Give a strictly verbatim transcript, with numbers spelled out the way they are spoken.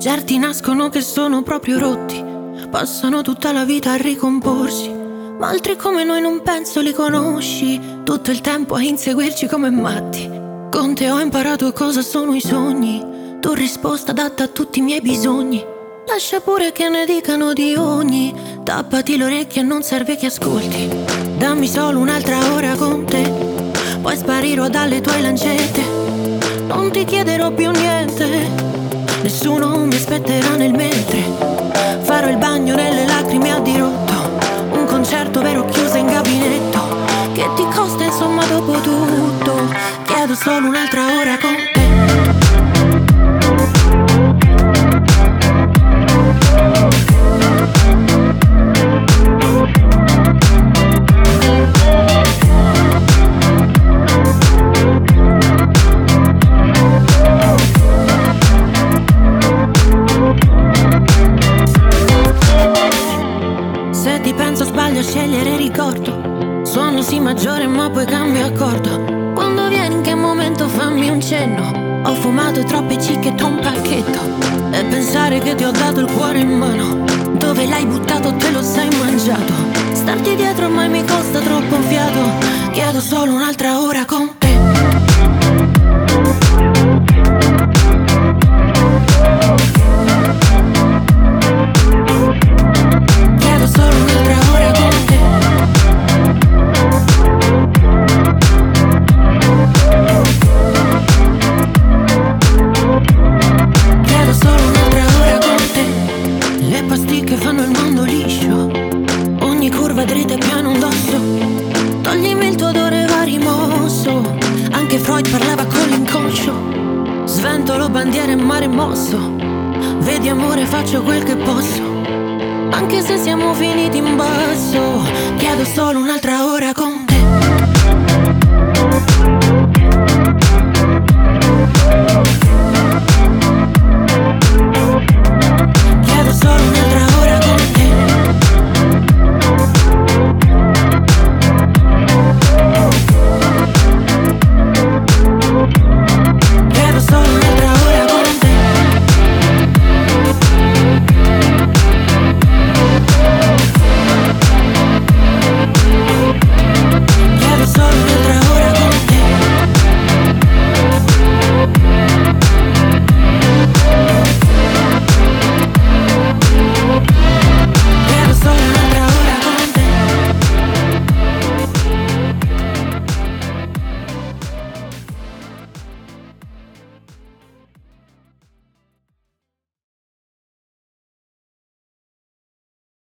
Certi nascono che sono proprio rotti, passano tutta la vita a ricomporsi, ma altri come noi non penso li conosci, tutto il tempo a inseguirci come matti. Con te ho imparato cosa sono i sogni, tu risposta adatta a tutti i miei bisogni. Lascia pure che ne dicano di ogni, tappati le orecchie e non serve che ascolti. Dammi solo un'altra ora con te, poi sparirò dalle tue lancette. Non ti chiederò più niente, nessuno mi aspetterà nel mentre. Farò il bagno nelle lacrime a dirotto, un concerto vero chiuso in gabinetto. Che ti costa insomma dopo tutto, chiedo solo un'altra ora con te. Se ti penso sbaglio a scegliere ricordo, suono sì maggiore ma poi cambio accordo. Quando vieni in che momento fammi un cenno, ho fumato troppe cicche da un pacchetto. E pensare che ti ho dato il cuore in mano, dove l'hai buttato te lo sei mangiato. Starti dietro ormai mi costa troppo fiato, chiedo solo un'altra ora con te. Chiedo solo un'altra ora con te. Chiedo solo un'altra ora con te. Le pasticche fanno il mondo liscio, ogni curva dritta e piano un dosso. Toglimi il tuo odore va rimosso, anche Freud parlava con l'inconscio. Sventolo bandiere e mare mosso, vedi amore faccio quel che posso, anche se siamo finiti in basso. Chiedo solo un'altra ora con